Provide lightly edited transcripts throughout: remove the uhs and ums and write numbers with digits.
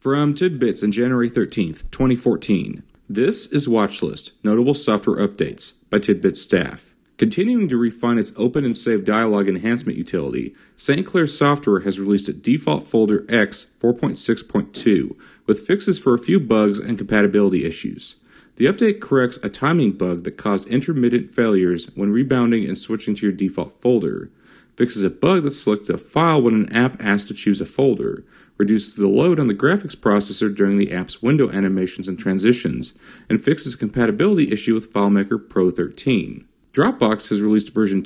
From Tidbits on January 13th, 2014. This is Watchlist, Notable Software Updates, by Tidbits staff. Continuing to refine its open and save dialogue enhancement utility, St. Clair Software has released a default folder X 4.6.2 with fixes for a few bugs and compatibility issues. The update corrects a timing bug that caused intermittent failures when rebounding and switching to your default folder, fixes a bug that selects a file when an app asks to choose a folder, reduces the load on the graphics processor during the app's window animations and transitions, and fixes a compatibility issue with FileMaker Pro 13. Dropbox has released version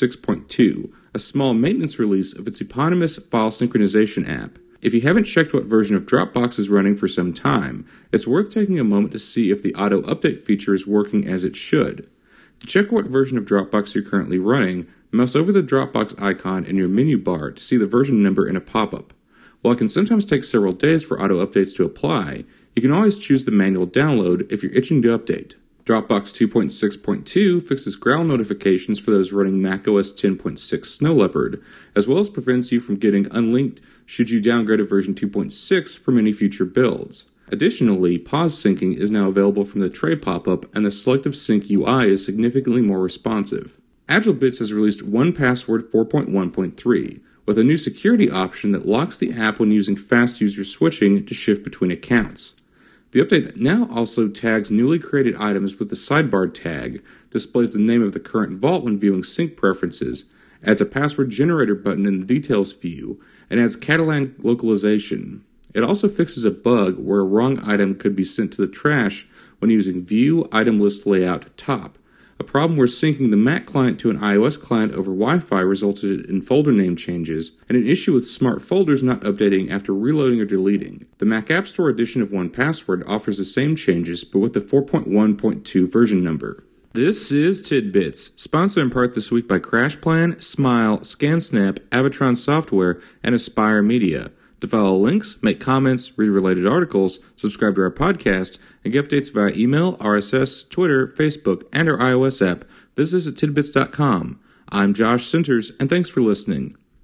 2.6.2, a small maintenance release of its eponymous file synchronization app. If you haven't checked what version of Dropbox is running for some time, it's worth taking a moment to see if the auto update feature is working as it should. To check what version of Dropbox you're currently running, mouse over the Dropbox icon in your menu bar to see the version number in a pop-up. While it can sometimes take several days for auto updates to apply, you can always choose the manual download if you're itching to update. Dropbox 2.6.2 fixes growl notifications for those running macOS 10.6 Snow Leopard, as well as prevents you from getting unlinked should you downgrade to version 2.6 from any future builds. Additionally, pause syncing is now available from the tray pop-up, and the selective sync UI is significantly more responsive. AgileBits has released 1Password 4.1.3, with a new security option that locks the app when using fast user switching to shift between accounts. The update now also tags newly created items with the sidebar tag, displays the name of the current vault when viewing sync preferences, adds a password generator button in the details view, and adds Catalan localization. It also fixes a bug where a wrong item could be sent to the trash when using View Item List Layout Top, a problem where syncing the Mac client to an iOS client over Wi-Fi resulted in folder name changes, and an issue with smart folders not updating after reloading or deleting. The Mac App Store edition of 1Password offers the same changes, but with the 4.1.2 version number. This is Tidbits, sponsored in part this week by CrashPlan, Smile, ScanSnap, Avatron Software, and Aspire Media. To follow links, make comments, read related articles, subscribe to our podcast, and get updates via email, RSS, Twitter, Facebook, and our iOS app, visit us at tidbits.com. I'm Josh Sinters, and thanks for listening.